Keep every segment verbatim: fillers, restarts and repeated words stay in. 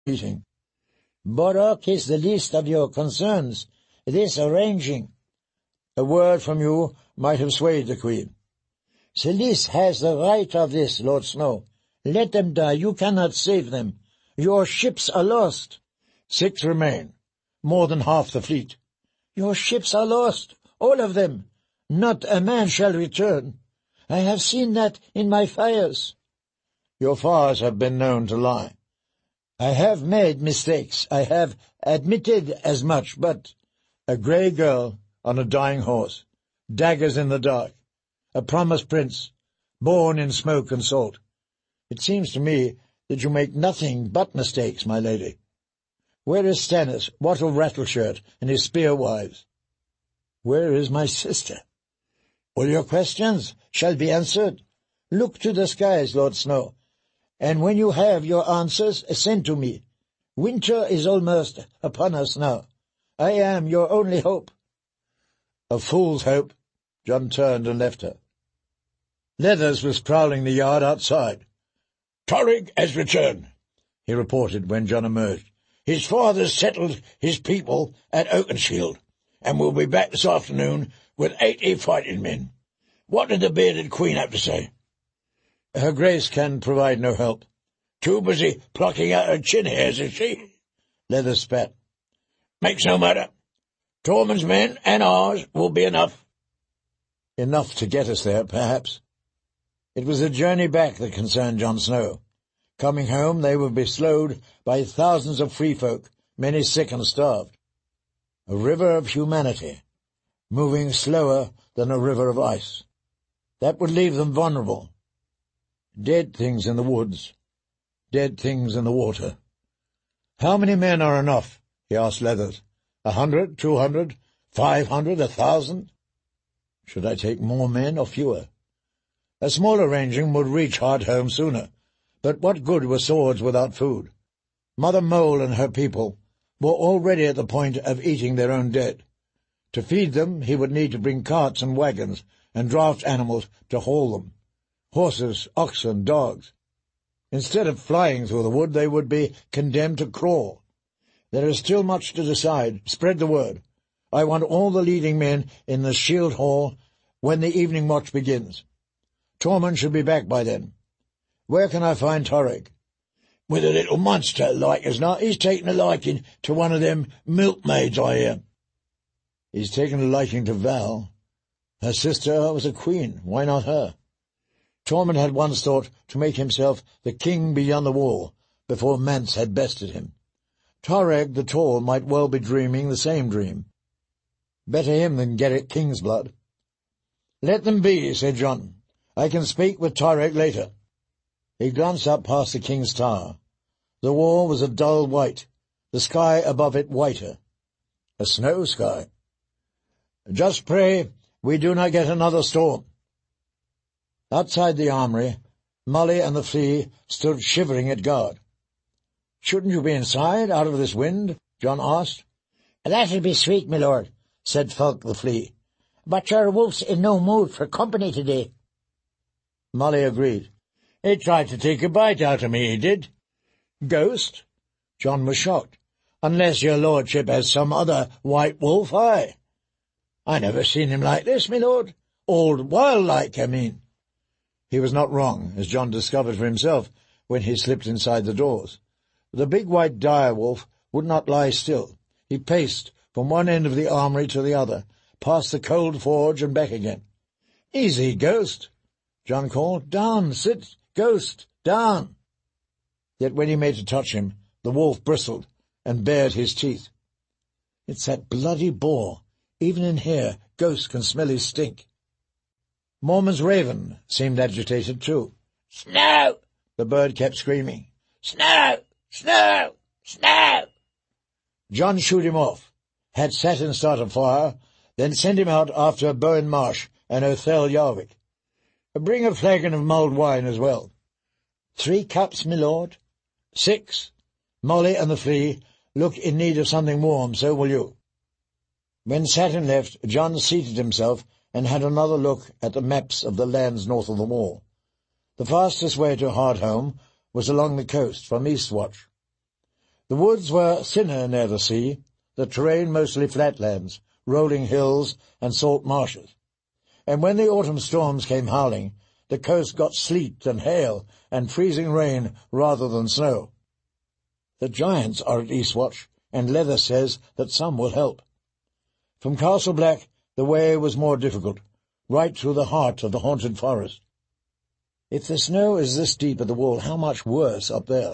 meeting. Borok is the least of your concerns, this arranging. A word from you might have swayed the Queen. Selyse has the right of this, Lord Snow. Let them die, you cannot save them. Your ships are lost. Six remain, more than half the fleet. Your ships are lost, all of them. Not a man shall return. I have seen that in my fires. Your fires have been known to lie. I have made mistakes, I have admitted as much, but a grey girl on a dying horse, daggers in the dark, a promised prince, born in smoke and salt. It seems to me that you make nothing but mistakes, my lady. Where is Stannis, Wattle Rattleshirt, and his spear wives? Where is my sister? All your questions shall be answered. Look to the skies, Lord Snow, and when you have your answers, send to me. Winter is almost upon us now. I am your only hope. A fool's hope. Jon turned and left her. Leathers was prowling the yard outside. Torrig has returned, he reported when Jon emerged. His father's settled his people at Oakenshield, and will be back this afternoon with eighty fighting men. What did the bearded queen have to say? Her Grace can provide no help. Too busy plucking out her chin hairs, is she? Leather spat. Makes no matter. Tormund's men and ours will be enough. Enough to get us there, perhaps. It was the journey back that concerned Jon Snow. Coming home, they would be slowed by thousands of free folk, many sick and starved. A river of humanity, moving slower than a river of ice. That would leave them vulnerable. Dead things in the woods, dead things in the water. How many men are enough? He asked Leathers. A hundred, two hundred, five hundred, a thousand? Should I take more men or fewer? A smaller ranging would reach Hardhome sooner, but what good were swords without food? Mother Mole and her people were already at the point of eating their own dead. To feed them, he would need to bring carts and wagons and draft animals to haul them. Horses, oxen, dogs. Instead of flying through the wood, they would be condemned to crawl. There is still much to decide. Spread the word. I want all the leading men in the Shield Hall when the evening watch begins. Tormund should be back by then. Where can I find Torrig? With a little monster like as not. He's taken a liking to one of them milkmaids, I hear. He's taken a liking to Val. Her sister was a queen. Why not her? Tormund had once thought to make himself the king beyond the wall before Mance had bested him. Torrig the Tall might well be dreaming the same dream. Better him than get it king's blood. Let them be, said Jon. I can speak with Torrig later. He glanced up past the king's tower. The wall was a dull white, the sky above it whiter. A snow sky. Just pray we do not get another storm. Outside the armoury, Molly and the Flea stood shivering at guard. Shouldn't you be inside, out of this wind? Jon asked. That'll be sweet, my lord, said Fulk the Flea. But your wolf's in no mood for company today. Molly agreed. He tried to take a bite out of me, he did. Ghost? Jon was shocked. Unless your lordship has some other white wolf, aye. I never seen him like this, my lord. Old wild-like, I mean. He was not wrong, as Jon discovered for himself when he slipped inside the doors. The big white dire-wolf would not lie still. He paced from one end of the armoury to the other, past the cold forge and back again. Easy, Ghost, Jon called. Down, sit, Ghost, down. Yet when he made to touch him, the wolf bristled and bared his teeth. It's that bloody boar. Even in here, Ghost can smell his stink. Mormont's raven seemed agitated too. Snow! The bird kept screaming. Snow! Snow! Snow! Jon shoot him off, had Saturn start a fire, then send him out after Bowen Marsh and Othel Yarwick. Bring a flagon of mulled wine as well. Three cups, my lord. Six. Molly and the Flea look in need of something warm, so will you. When Saturn left, Jon seated himself and had another look at the maps of the lands north of the wall. The fastest way to Hardhome was along the coast from Eastwatch. The woods were thinner near the sea, the terrain mostly flatlands, rolling hills and salt marshes. And when the autumn storms came howling, the coast got sleet and hail and freezing rain rather than snow. The giants are at Eastwatch, and Leather says that some will help. From Castle Black the way was more difficult, right through the heart of the haunted forest. If the snow is this deep at the wall, how much worse up there?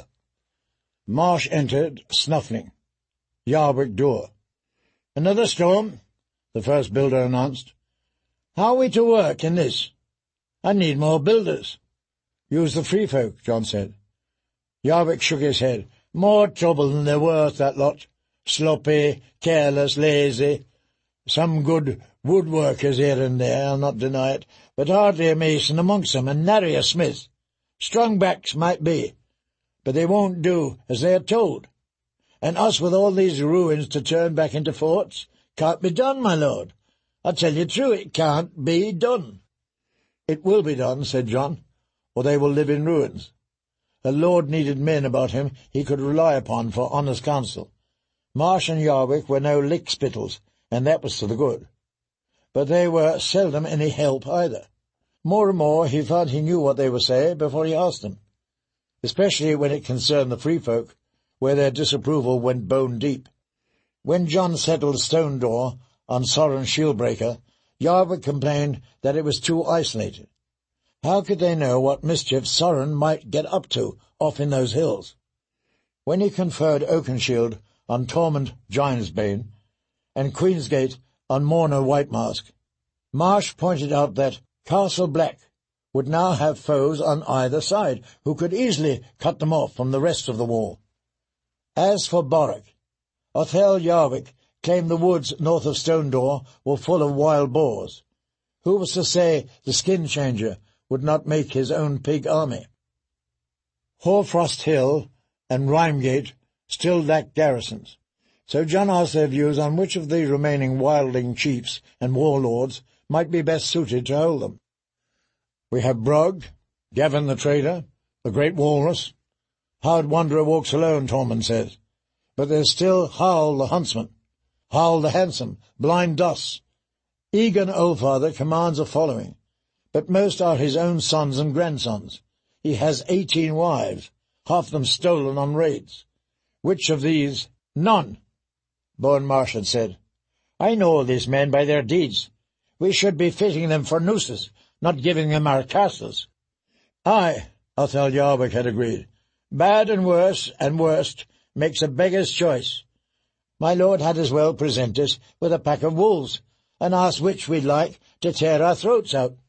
Marsh entered, snuffling. Yarwick door. "Another storm," the first builder announced. "How are we to work in this? I need more builders." "Use the free folk," John said. Yarwick shook his head. "More trouble than they're worth, that lot. Sloppy, careless, lazy. Some good woodworkers here and there, I'll not deny it, but hardly a mason amongst them, and nary a smith. Strong backs might be, but they won't do as they are told. And us with all these ruins to turn back into forts, can't be done, my lord. I tell you true, it can't be done." "It will be done," said John, "or they will live in ruins." The lord needed men about him he could rely upon for honest counsel. Marsh and Yarwick were no lickspittles, and that was to the good. But they were seldom any help either. More and more he found he knew what they were saying before he asked them, especially when it concerned the free folk, where their disapproval went bone deep. When John settled Stone Door on Soren Shieldbreaker, Yarwick complained that it was too isolated. How could they know what mischief Soren might get up to off in those hills? When he conferred Oakenshield on Tormund Giantsbane and Queensgate on Morna Whitemask, Marsh pointed out that Castle Black would now have foes on either side, who could easily cut them off from the rest of the wall. As for Borwick, Othel Yarwick claimed the woods north of Stone Door were full of wild boars. Who was to say the skin changer would not make his own pig army? Hoarfrost Hill and Rhymegate still lacked garrisons, so John asked their views on which of the remaining wildling chiefs and warlords might be best suited to hold them. "We have Brog, Gavin the trader, the great walrus. Howard Wanderer walks alone, Tormund says. But there's still Howl the huntsman, Howl the handsome, blind Duss. Egan Oldfather commands a following, but most are his own sons and grandsons. He has eighteen wives, half them stolen on raids. Which of these—" "None," Bowen Marsh had said. "I know these men by their deeds. We should be fitting them for nooses, not giving them our castles." "Aye," Othel Yarwick had agreed. "Bad and worse and worst makes a beggar's choice. My lord had as well present us with a pack of wolves, and ask which we'd like to tear our throats out."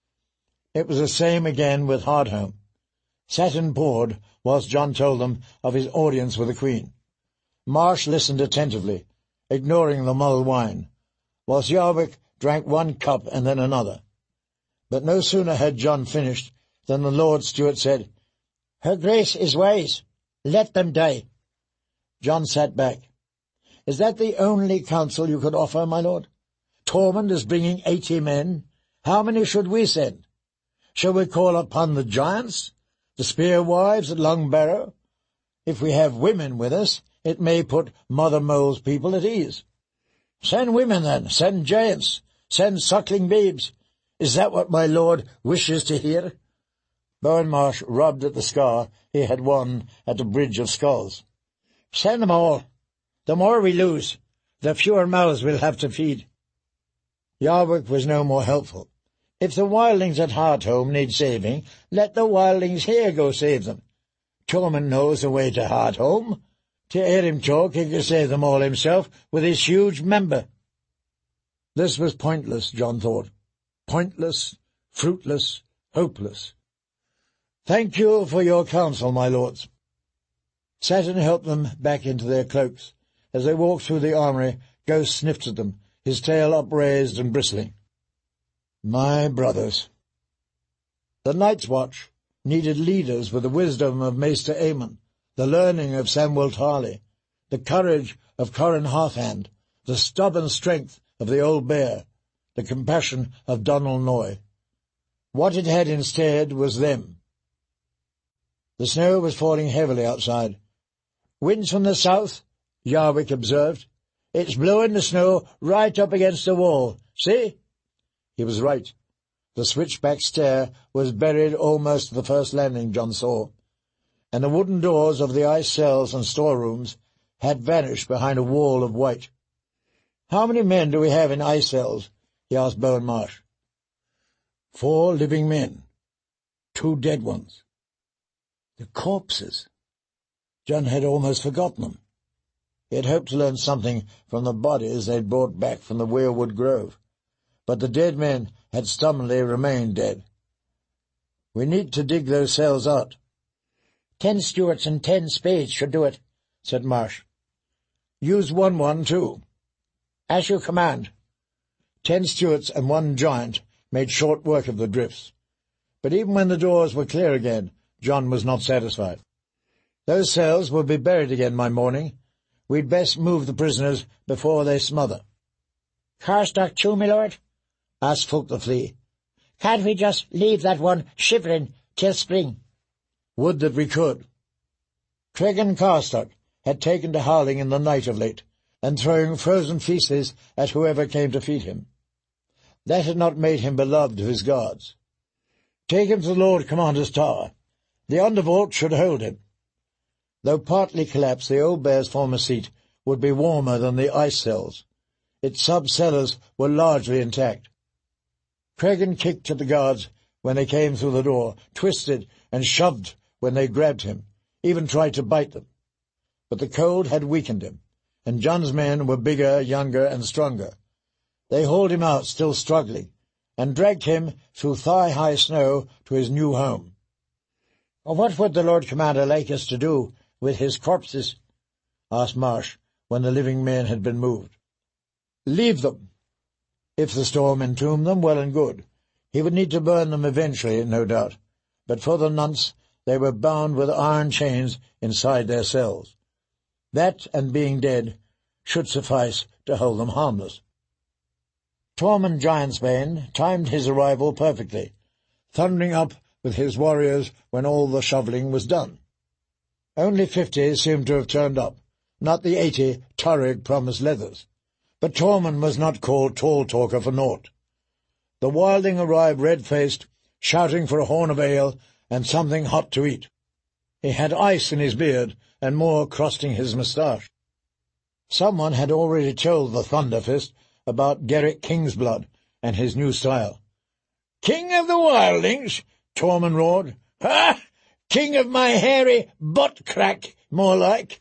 It was the same again with Hardhome. Saturn poured whilst John told them of his audience with the Queen. Marsh listened attentively, ignoring the mulled wine, whilst Yarwick drank one cup and then another. But no sooner had John finished than the Lord Steward said, "Her Grace is wise. Let them die." John sat back. "Is that the only counsel you could offer, my lord? Tormund is bringing eighty men. How many should we send? Shall we call upon the giants, the spear wives at Long Barrow? If we have women with us, it may put Mother Mole's people at ease." "Send women, then. Send giants. Send suckling babes. Is that what my lord wishes to hear?" Bowen Marsh rubbed at the scar he had won at the Bridge of Skulls. "Send them all. The more we lose, the fewer mouths we'll have to feed." Yarwick was no more helpful. If the wildlings at Hardhome need saving, let the wildlings here go save them. Tormund knows the way to Hardhome. To hear him talk, he could save them all himself with his huge member. This was pointless, John thought. Pointless, fruitless, hopeless. "Thank you for your counsel, my lords." Saturn helped them back into their cloaks. As they walked through the armoury, Ghost sniffed at them, his tail upraised and bristling. "My brothers." The Night's Watch needed leaders with the wisdom of Maester Aemon, the learning of Samwell Tarly, the courage of Corran Harthand, the stubborn strength of the Old Bear, the compassion of Donal Noy. What it had instead was them. The snow was falling heavily outside. Winds from the south, Yarwick observed. It's blowing the snow right up against the wall. See? He was right. The switchback stair was buried almost to the first landing John saw, and the wooden doors of the ice cells and storerooms had vanished behind a wall of white. "How many men do we have in ice cells?" he asked Bowen Marsh. Four living men. Two dead ones. The corpses. John had almost forgotten them. He had hoped to learn something from the bodies they'd brought back from the Weirwood Grove, but the dead men had stubbornly remained dead. "We need to dig those cells out." Ten Stuarts and ten spades should do it," said Marsh. "Use one one, too." "As you command." Ten Stuarts and one giant made short work of the drifts. But even when the doors were clear again, John was not satisfied. "Those cells will be buried again by morning. We'd best move the prisoners before they smother." "Carstock too, my lord?" asked Fulk the Flea. "Can't we just leave that one shivering till spring?" "Would that we could." Cregan Carstock had taken to howling in the night of late, and throwing frozen feces at whoever came to feed him. That had not made him beloved of his guards. "Take him to the Lord Commander's tower. The undervault should hold him." Though partly collapsed, the old bear's former seat would be warmer than the ice cells. Its sub-cellars were largely intact. Cregan kicked at the guards when they came through the door, twisted and shoved when they grabbed him, even tried to bite them. But the cold had weakened him, and John's men were bigger, younger, and stronger. They hauled him out, still struggling, and dragged him through thigh-high snow to his new home. "What would the Lord Commander like us to do with his corpses?" asked Marsh, when the living men had been moved. "Leave them. If the storm entombed them, well and good. He would need to burn them eventually, no doubt. But for the nonce, they were bound with iron chains inside their cells. That, and being dead, should suffice to hold them harmless." Tormund Giantsbane timed his arrival perfectly, thundering up with his warriors when all the shovelling was done. Only fifty seemed to have turned up, not the eighty Turrig promised Leathers. But Tormund was not called Tall Talker for naught. The wildling arrived red-faced, shouting for a horn of ale and something hot to eat. He had ice in his beard and more crusting his moustache. Someone had already told the Thunderfist about Gerrick Kingsblood and his new style. "King of the wildlings?" Tormund roared. "Ha! King of my hairy butt-crack, more like."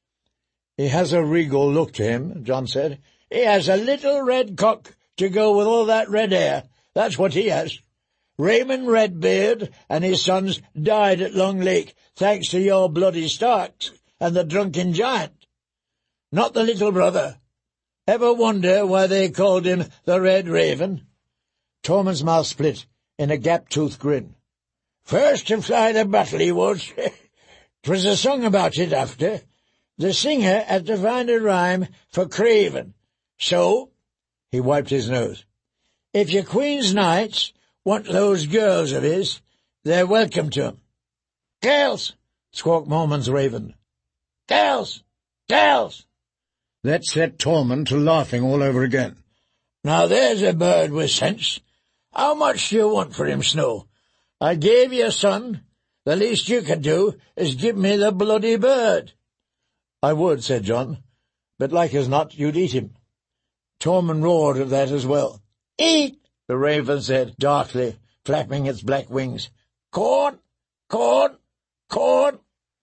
"He has a regal look to him," John said. "He has a little red cock to go with all that red hair. That's what he has. Raymond Redbeard and his sons died at Long Lake, thanks to your bloody Starks and the drunken giant. Not the little brother. Ever wonder why they called him the Red Raven?" Tormund's mouth split in a gap-toothed grin. "First to fly the battle he was. 'Twas a song about it after. The singer had to find a rhyme for craven. So," he wiped his nose, "if your Queen's knights want those girls of his, they're welcome to 'em." "Girls!" squawked Mormon's raven. "Girls! Girls!" That set Tormund to laughing all over again. "Now there's a bird with sense. How much do you want for him, Snow? I gave you a son. The least you could do is give me the bloody bird." "I would," said John, "but like as not you'd eat him." Tormund roared at that as well. "Eat!" the raven said darkly, flapping its black wings. "Corn! Corn! Corn!"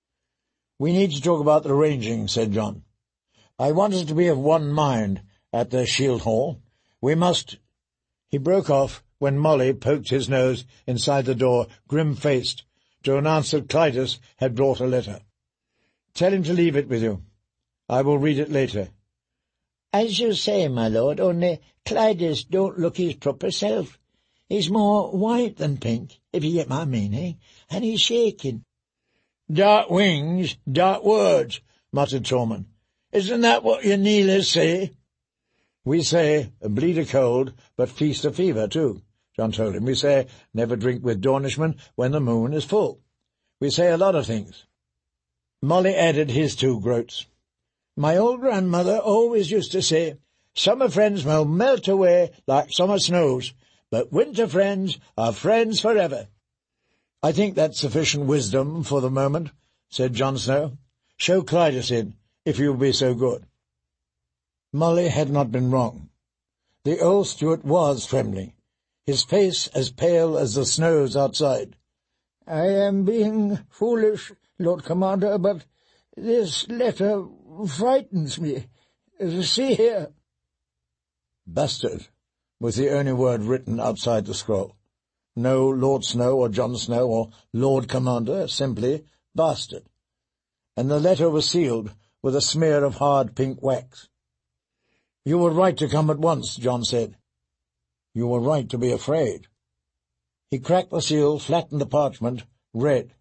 "We need to talk about the ranging," said John. "I want us to be of one mind at the Shield Hall. We must—" He broke off when Molly poked his nose inside the door, grim-faced, to announce that Clytus had brought a letter. "Tell him to leave it with you. I will read it later." "As you say, my lord, only Clytus don't look his proper self. He's more white than pink, if you get my meaning, and he's shaking." "Dark wings, dark words," muttered Tormund. "Isn't that what your Neelers say?" "We say, bleed a cold, but feast a fever, too," John told him. "We say, never drink with Dornishmen when the moon is full. We say a lot of things." Molly added his two groats. My old grandmother always used to say, summer friends will melt away like summer snows, but winter friends are friends forever. I think that's sufficient wisdom for the moment, said Jon Snow. Show Clydas in, if you will be so good. Molly had not been wrong. The old steward was trembling, his face as pale as the snows outside. I am being foolish, Lord Commander, but this letter frightens me. See here. Bastard was the only word written outside the scroll. No Lord Snow or Jon Snow or Lord Commander, simply bastard. And the letter was sealed with a smear of hard pink wax. You were right to come at once, Jon said. You were right to be afraid. He cracked the seal, flattened the parchment, read.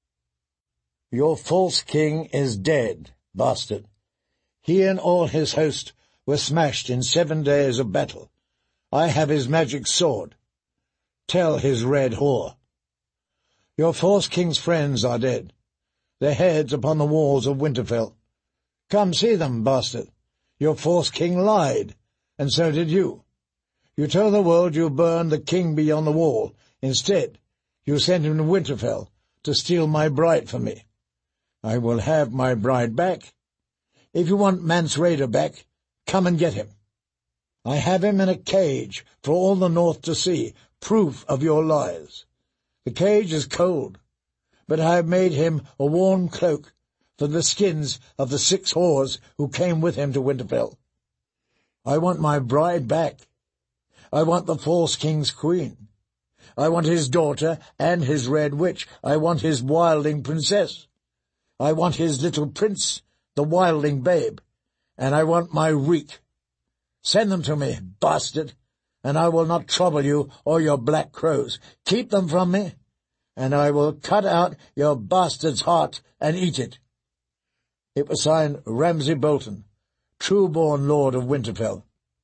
Your false king is dead, bastard. He and all his host were smashed in seven days of battle. I have his magic sword. Tell his red whore. Your false king's friends are dead, their heads upon the walls of Winterfell. Come see them, bastard. Your false king lied, and so did you. You told the world you burned the king beyond the wall. Instead, you sent him to Winterfell to steal my bride from me. I will have my bride back. If you want Mance Rayder back, come and get him. I have him in a cage for all the north to see, proof of your lies. The cage is cold, but I have made him a warm cloak for the skins of the six whores who came with him to Winterfell. I want my bride back. I want the false king's queen. I want his daughter and his red witch. I want his wildling princess. I want his little prince, the wildling babe. And I want my reek. Send them to me, bastard, and I will not trouble you or your black crows. Keep them from me, and I will cut out your bastard's heart and eat it. It was signed Ramsay Bolton, true-born lord of Winterfell.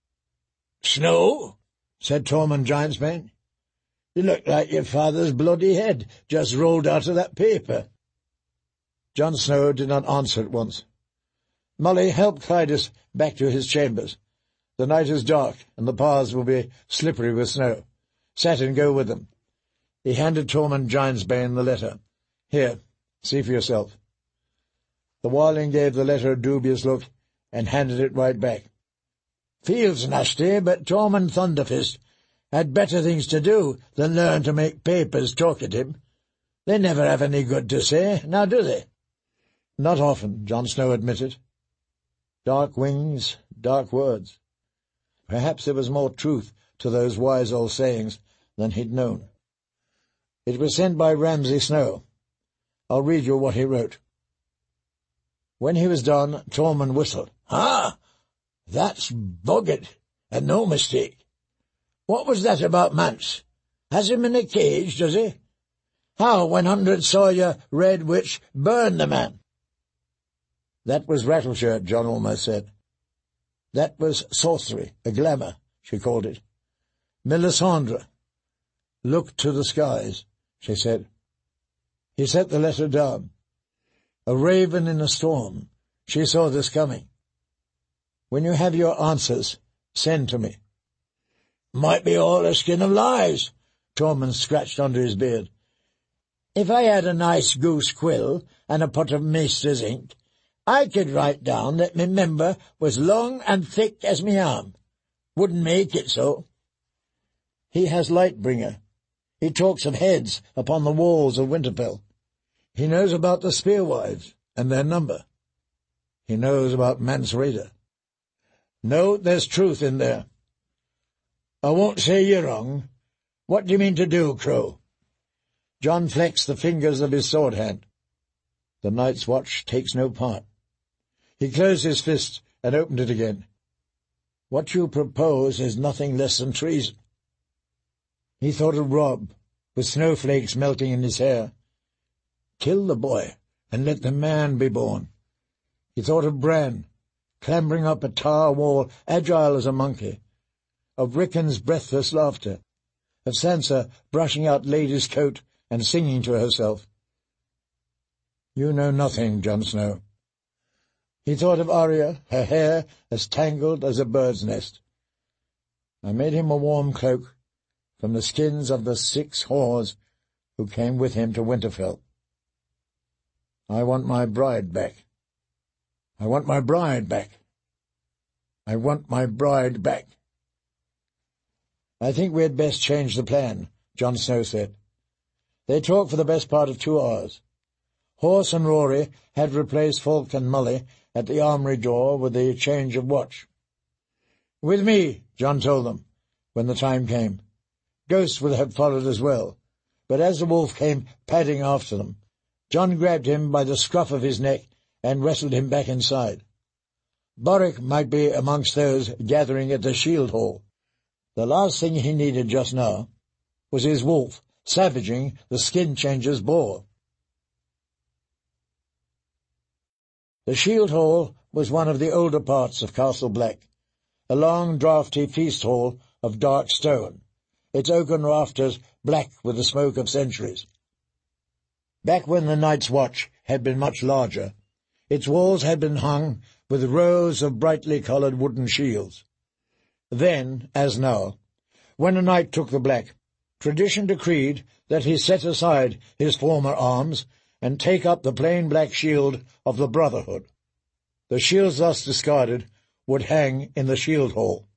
Snow, said Tormund Giantsbane, you look like your father's bloody head just rolled out of that paper. Jon Snow did not answer at once. Molly helped Clydas back to his chambers. The night is dark, and the paths will be slippery with snow. Saturn, go with them. He handed Tormund Giantsbane the letter. Here, see for yourself. The wildling gave the letter a dubious look, and handed it right back. Feels nasty, but Tormund Thunderfist had better things to do than learn to make papers talk at him. They never have any good to say, now do they? Not often, Jon Snow admitted. Dark wings, dark words. Perhaps there was more truth to those wise old sayings than he'd known. It was sent by Ramsay Snow. I'll read you what he wrote. When he was done, Tormund whistled. Ah, that's Boggart, and no mistake. What was that about Mance? Has him in a cage, does he? How, when Hundred saw your red witch burn the man? That was Rattleshirt, Jon almost said. That was sorcery, a glamour, she called it. Melisandre. Look to the skies, she said. He set the letter down. A raven in a storm. She saw this coming. When you have your answers, send to me. Might be all a skin of lies, Tormund scratched under his beard. If I had a nice goose quill and a pot of maester's ink, I could write down that me member was long and thick as me arm. Wouldn't make it so. He has Lightbringer. He talks of heads upon the walls of Winterfell. He knows about the Spearwives and their number. He knows about Mance Rayder. No, there's truth in there. I won't say you're wrong. What do you mean to do, Crow? Jon flexed the fingers of his sword hand. The Night's Watch takes no part. He closed his fist and opened it again. What you propose is nothing less than treason. He thought of Robb, with snowflakes melting in his hair. Kill the boy, and let the man be born. He thought of Bran, clambering up a tower wall, agile as a monkey. Of Rickon's breathless laughter. Of Sansa brushing out Lady's coat and singing to herself. You know nothing, Jon Snow. He thought of Arya, her hair as tangled as a bird's nest. I made him a warm cloak from the skins of the six whores who came with him to Winterfell. I want my bride back. I want my bride back. I want my bride back. I think we had best change the plan, Jon Snow said. They talked for the best part of two hours. Horse and Rory had replaced Fulk and Mully at the armoury door with the change of watch. With me, Jon told them, when the time came. Ghost would have followed as well, but as the wolf came padding after them, Jon grabbed him by the scruff of his neck and wrestled him back inside. Boric might be amongst those gathering at the Shield Hall. The last thing he needed just now was his wolf savaging the skin-changer's boar. The Shield Hall was one of the older parts of Castle Black, a long, draughty feast hall of dark stone, its oaken rafters black with the smoke of centuries. Back when the Night's Watch had been much larger, its walls had been hung with rows of brightly coloured wooden shields. Then, as now, when a knight took the Black, tradition decreed that he set aside his former arms and take up the plain black shield of the Brotherhood. The shields thus discarded would hang in the Shield Hall.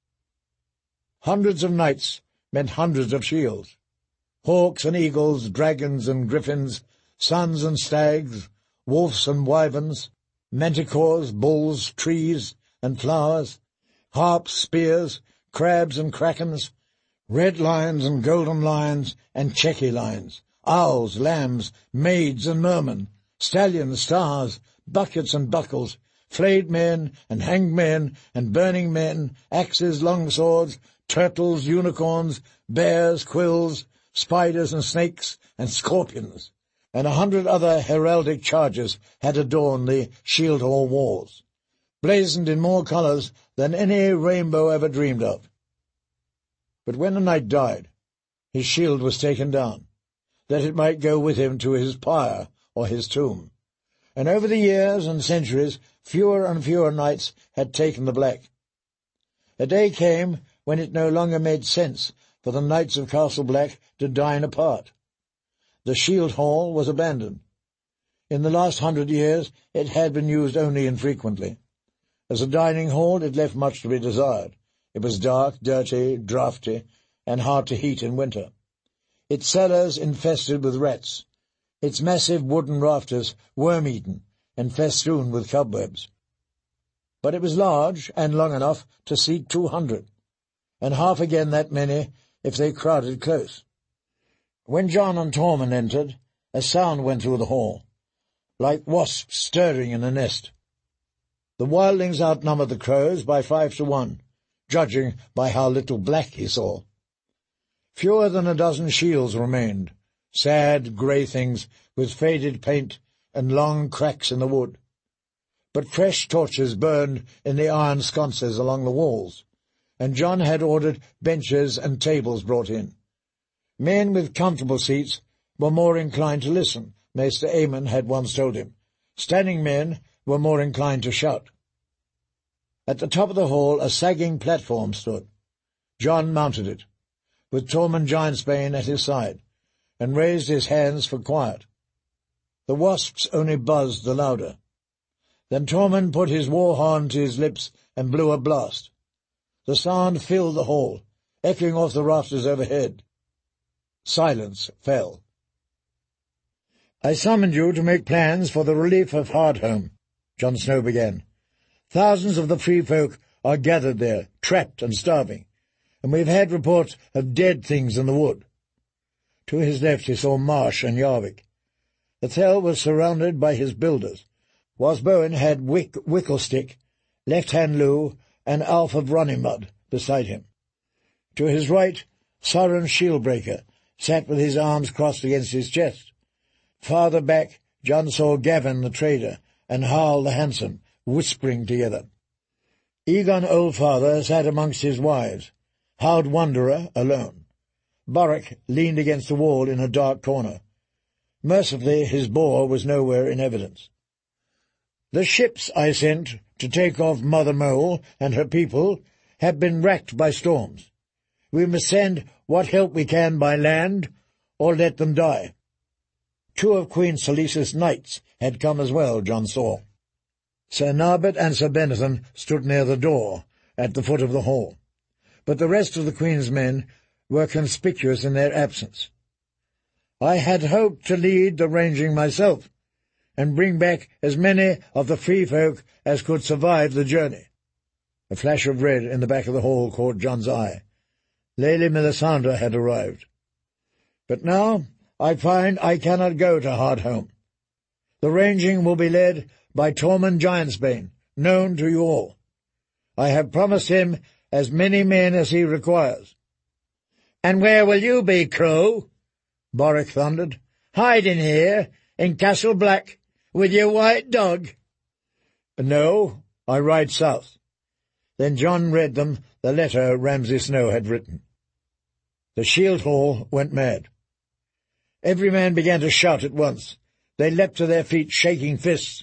Hundreds of knights meant hundreds of shields. Hawks and eagles, dragons and griffins, suns and stags, wolves and wyverns, manticores, bulls, trees and flowers, harps, spears, crabs and krakens, red lions and golden lions and chequy lions, owls, lambs, maids and mermen, stallions, stars, buckets and buckles, flayed men and hanged men and burning men, axes, long swords, turtles, unicorns, bears, quills, spiders and snakes and scorpions, and a hundred other heraldic charges had adorned the Shield Hall walls, blazoned in more colours than any rainbow ever dreamed of. But when the knight died, his shield was taken down, that it might go with him to his pyre or his tomb. And over the years and centuries, fewer and fewer knights had taken the Black. A day came when it no longer made sense for the knights of Castle Black to dine apart. The Shield Hall was abandoned. In the last hundred years it had been used only infrequently. As a dining hall it left much to be desired. It was dark, dirty, draughty, and hard to heat in winter. Its cellars infested with rats, its massive wooden rafters worm-eaten and festooned with cobwebs. But it was large and long enough to seat two hundred, and half again that many if they crowded close. When Jon and Tormund entered, a sound went through the hall, like wasps stirring in a nest. The wildlings outnumbered the crows by five to one, judging by how little black he saw. Fewer than a dozen shields remained, sad grey things with faded paint and long cracks in the wood. But fresh torches burned in the iron sconces along the walls, and Jon had ordered benches and tables brought in. Men with comfortable seats were more inclined to listen, Maester Aemon had once told him. Standing men were more inclined to shout. At the top of the hall a sagging platform stood. Jon mounted it, with Tormund Giantsbane at his side, and raised his hands for quiet. The wasps only buzzed the louder. Then Tormund put his war horn to his lips and blew a blast. The sound filled the hall, echoing off the rafters overhead. Silence fell. "I summoned you to make plans for the relief of Hardhome," Jon Snow began. "Thousands of the free folk are gathered there, trapped and starving, and we've had reports of dead things in the wood." To his left he saw Marsh and Yarwick. Ethel was surrounded by his builders, whilst Bowen had Wick Wicklestick, Left-Hand Lou, and Alf of Runnymud beside him. To his right, Sauron Shieldbreaker sat with his arms crossed against his chest. Farther back, Jon saw Gavin the trader and Harl the handsome, whispering together. Egon Oldfather sat amongst his wives, Howd Wanderer alone. Boric leaned against the wall in a dark corner. Mercifully, his bore was nowhere in evidence. The ships I sent to take off Mother Mole and her people have been wrecked by storms. We must send what help we can by land, or let them die. Two of Queen Salice's knights had come as well, John saw. Sir Narbet and Sir Benethan stood near the door, at the foot of the hall, but the rest of the Queen's men were conspicuous in their absence. I had hoped to lead the ranging myself, and bring back as many of the free folk as could survive the journey. A flash of red in the back of the hall caught John's eye. Lady Melisandre had arrived. But now I find I cannot go to Hardhome. The ranging will be led by Tormund Giantsbane, known to you all. I have promised him as many men as he requires. "And where will you be, Crow?" Boric thundered. "Hide in here, in Castle Black, with your white dog?" "No, I ride south." Then John read them the letter Ramsay Snow had written. The Shield Hall went mad. Every man began to shout at once. They leapt to their feet, shaking fists.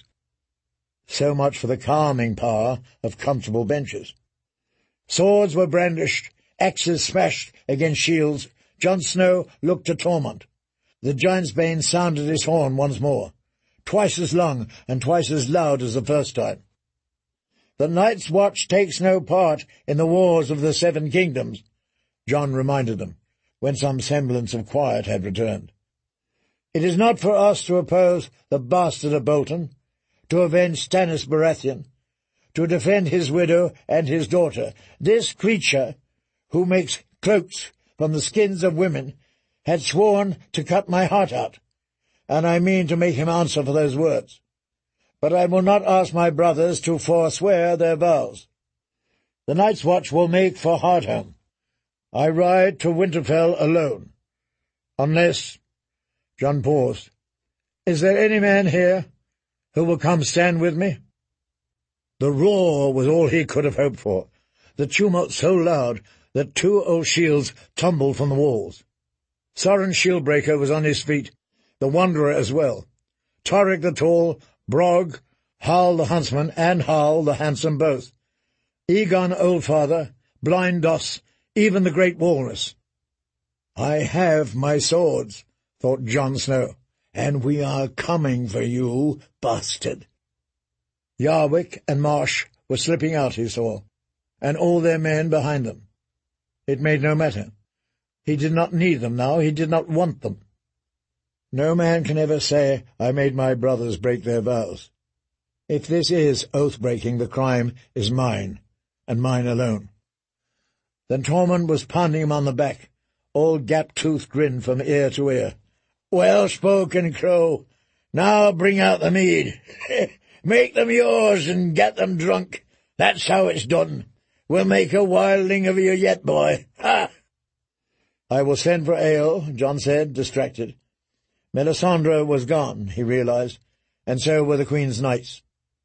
So much for the calming power of comfortable benches. Swords were brandished, axes smashed against shields. Jon Snow looked to Tormund. The Giantsbane sounded his horn once more, twice as long and twice as loud as the first time. "The Night's Watch takes no part in the wars of the Seven Kingdoms," Jon reminded them, when some semblance of quiet had returned. "It is not for us to oppose the bastard of Bolton, to avenge Stannis Baratheon, to defend his widow and his daughter. This creature, who makes cloaks from the skins of women, had sworn to cut my heart out, and I mean to make him answer for those words. But I will not ask my brothers to forswear their vows. The Night's Watch will make for Hardhome. I ride to Winterfell alone. Unless—" Jon paused. "Is there any man here who will come stand with me?" The roar was all he could have hoped for, the tumult so loud that two old shields tumbled from the walls. Soren Shieldbreaker was on his feet, the Wanderer as well. Torrig the Tall, Brog, Hal the Huntsman, and Hal the Handsome both. Egon Oldfather, Blind Doss, even the Great Walrus. "I have my swords," thought Jon Snow, "and we are coming for you, bastard." Yarwick and Marsh were slipping out, he saw, and all their men behind them. It made no matter. He did not need them now, he did not want them. No man can ever say, "I made my brothers break their vows." If this is oath-breaking, the crime is mine, and mine alone. Then Tormund was pounding him on the back, all gap-toothed grin from ear to ear. "Well spoken, Crow. Now bring out the mead. Make them yours and get them drunk. That's how it's done. We'll make a wildling of you yet, boy. Ha!" "I will send for ale," Jon said, distracted. Melisandre was gone, he realized, and so were the Queen's knights.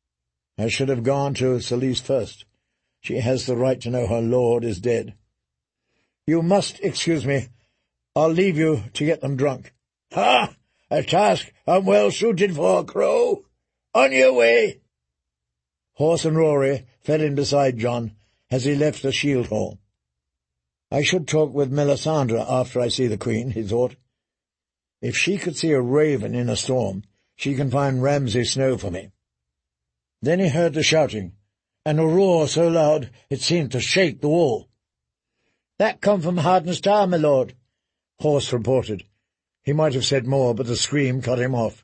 I should have gone to Salice first. She has the right to know her lord is dead. "You must excuse me. I'll leave you to get them drunk." "Ha! A task I'm well suited for, Crow. On your way." Horse and Rory fell in beside Jon as he left the Shield Hall. I should talk with Melisandre after I see the Queen, he thought. If she could see a raven in a storm, she can find Ramsay Snow for me. Then he heard the shouting, and a roar so loud it seemed to shake the wall. "That come from Harden's Tower, my lord," Horse reported. He might have said more, but the scream cut him off.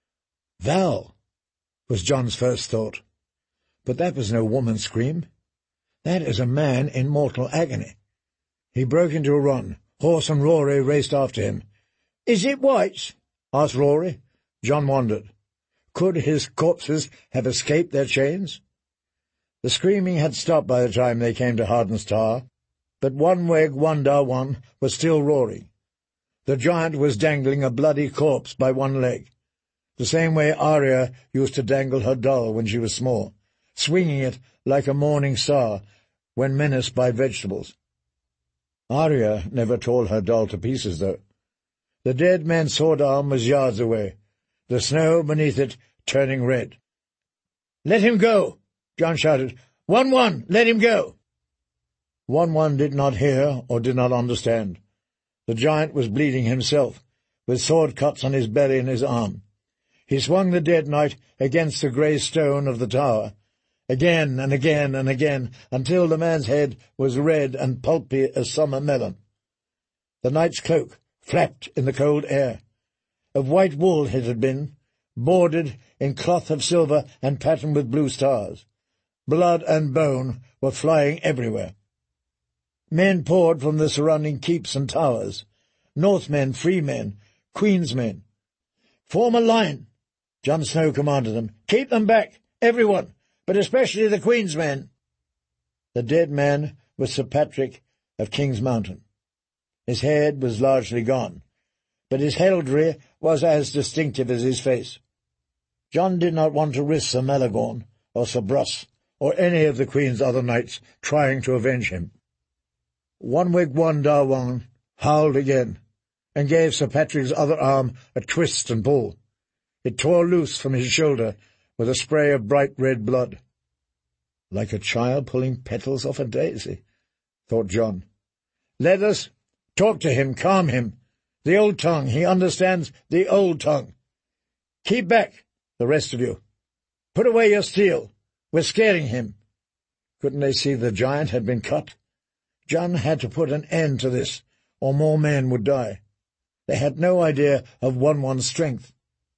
"Val," was Jon's first thought. But that was no woman's scream. That is a man in mortal agony. He broke into a run. Horse and Rory raced after him. "Is it Whites?" asked Rory. Jon wondered. Could his corpses have escaped their chains? The screaming had stopped by the time they came to Harden's Tower, but One-Weg One-Dar-One was still roaring. The giant was dangling a bloody corpse by one leg, the same way Arya used to dangle her doll when she was small, swinging it like a morning star when menaced by vegetables. Arya never tore her doll to pieces, though. The dead man's sword arm was yards away, the snow beneath it turning red. "Let him go!" John shouted. "One, one, let him go!" One, one did not hear or did not understand. The giant was bleeding himself, with sword cuts on his belly and his arm. He swung the dead knight against the grey stone of the tower, again and again and again, until the man's head was red and pulpy as summer melon. The knight's cloak flapped in the cold air. Of white wool it had been, bordered in cloth of silver and patterned with blue stars. Blood and bone were flying everywhere. Men poured from the surrounding keeps and towers, Northmen, freemen, Queensmen. "Form a line," Jon Snow commanded them. "Keep them back, everyone, but especially the Queen's men." The dead man was Sir Patrick of King's Mountain. His head was largely gone, but his heraldry was as distinctive as his face. Jon did not want to risk Sir Melagorn or Sir Bruss or any of the Queen's other knights trying to avenge him. One-Wig One Darwan howled again, and gave Sir Patrick's other arm a twist and pull. It tore loose from his shoulder with a spray of bright red blood. "Like a child pulling petals off a daisy," thought Jon. "Let us talk to him, calm him. The old tongue, he understands the old tongue. Keep back, the rest of you. Put away your steel. We're scaring him." Couldn't they see the giant had been cut? Jon had to put an end to this, or more men would die. They had no idea of One-One's strength.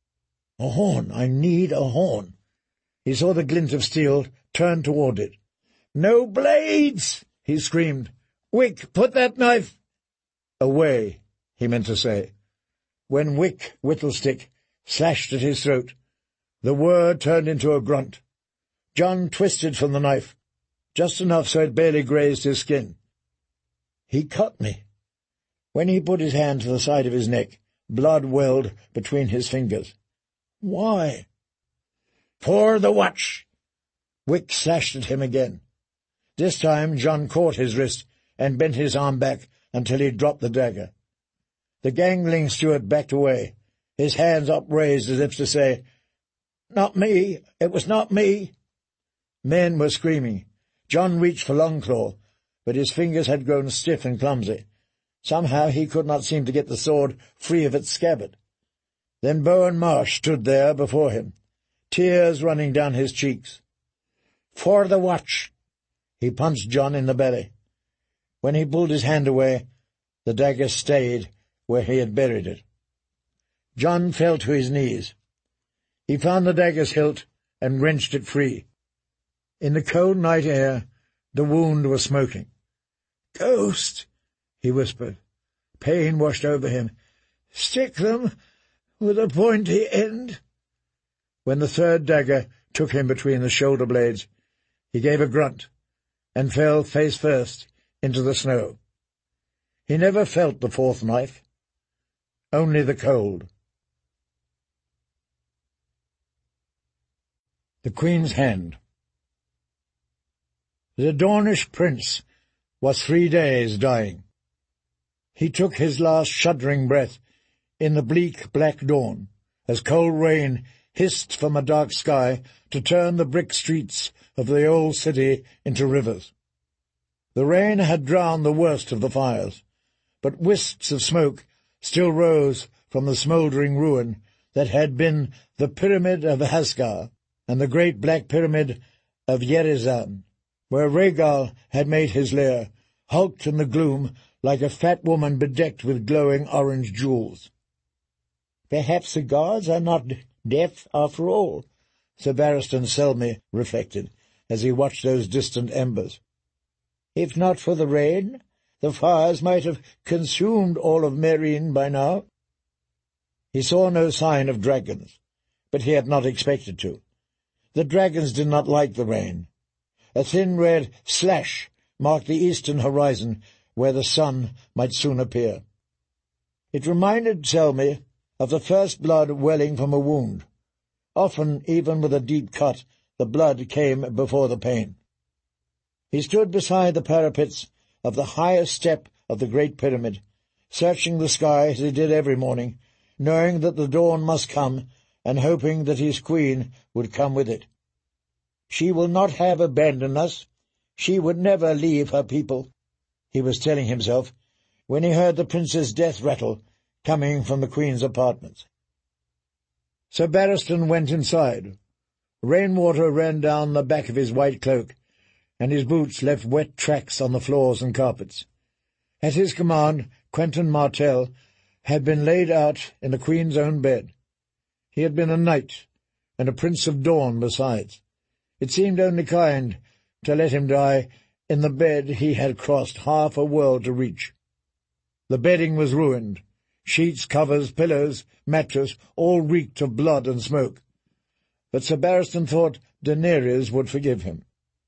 "A horn! I need a horn." He saw the glint of steel, turned toward it. "No blades!" he screamed. "Wick, put that knife—" "Away," he meant to say. When Wick Whittlestick slashed at his throat, the word turned into a grunt. Jon twisted from the knife, just enough so it barely grazed his skin. "He cut me." When he put his hand to the side of his neck, blood welled between his fingers. "Why?" "For the watch!" Wick slashed at him again. This time Jon caught his wrist and bent his arm back until he dropped the dagger. The gangling steward backed away, his hands upraised as if to say, "Not me! It was not me!" Men were screaming. Jon reached for Longclaw, but his fingers had grown stiff and clumsy. Somehow he could not seem to get the sword free of its scabbard. Then Bowen Marsh stood there before him, tears running down his cheeks. "For the watch!" He punched Jon in the belly. When he pulled his hand away, the dagger stayed where he had buried it. Jon fell to his knees. He found the dagger's hilt and wrenched it free. In the cold night air, the wound was smoking. "Ghost!" he whispered. Pain washed over him. "Stick them with a pointy end." When the third dagger took him between the shoulder blades, he gave a grunt and fell face first into the snow. He never felt the fourth knife, only the cold. The Queen's Hand. The Dornish prince was three days dying. He took his last shuddering breath in the bleak black dawn, as cold rain hissed from a dark sky to turn the brick streets of the old city into rivers. The rain had drowned the worst of the fires, but wisps of smoke still rose from the smouldering ruin that had been the Pyramid of Hasgar and the great black pyramid of Yerizan, where Rhaegal had made his lair, hulked in the gloom like a fat woman bedecked with glowing orange jewels. "Perhaps the gods are not deaf after all," Sir Barristan Selmy reflected, as he watched those distant embers. "If not for the rain, the fires might have consumed all of Meereen by now." He saw no sign of dragons, but he had not expected to. The dragons did not like the rain. A thin red slash marked the eastern horizon, where the sun might soon appear. It reminded Selmy of the first blood welling from a wound. Often, even with a deep cut, the blood came before the pain. He stood beside the parapets of the highest step of the Great Pyramid, searching the sky as he did every morning, knowing that the dawn must come, and hoping that his queen would come with it. "She will not have abandoned us. She would never leave her people," he was telling himself, when he heard the prince's death rattle coming from the queen's apartments. Sir Barristan went inside. Rainwater ran down the back of his white cloak, and his boots left wet tracks on the floors and carpets. At his command, Quentyn Martell had been laid out in the queen's own bed. He had been a knight, and a prince of Dawn besides. It seemed only kind to let him die in the bed he had crossed half a world to reach. The bedding was ruined. Sheets, covers, pillows, mattress, all reeked of blood and smoke. But Sir Barristan thought Daenerys would forgive him.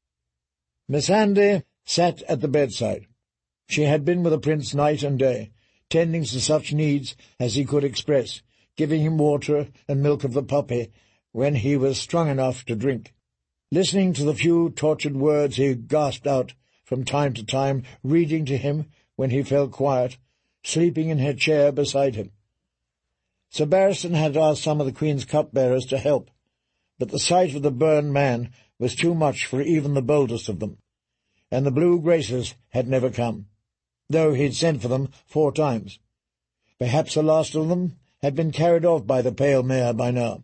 Missandei sat at the bedside. She had been with the prince night and day, tending to such needs as he could express, giving him water and milk of the poppy when he was strong enough to drink, listening to the few tortured words he gasped out from time to time, reading to him when he fell quiet, sleeping in her chair beside him. Sir Barristan had asked some of the Queen's cupbearers to help, but the sight of the burned man was too much for even the boldest of them, and the Blue Graces had never come, though he had sent for them four times. Perhaps the last of them had been carried off by the pale mare by now.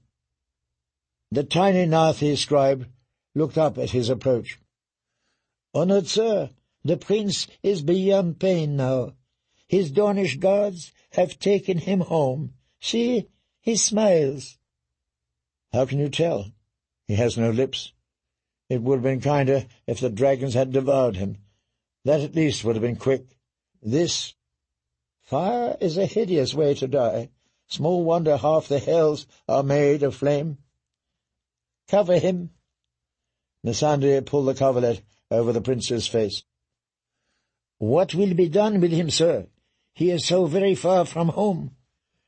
The tiny Nathi scribe looked up at his approach. "Honoured sir, the prince is beyond pain now. His Dornish guards have taken him home. See, he smiles." "How can you tell? He has no lips. It would have been kinder if the dragons had devoured him. That at least would have been quick. This... Fire is a hideous way to die. Small wonder half the hells are made of flame. Cover him." Missandei pulled the coverlet over the prince's face. "What will be done with him, sir? He is so very far from home."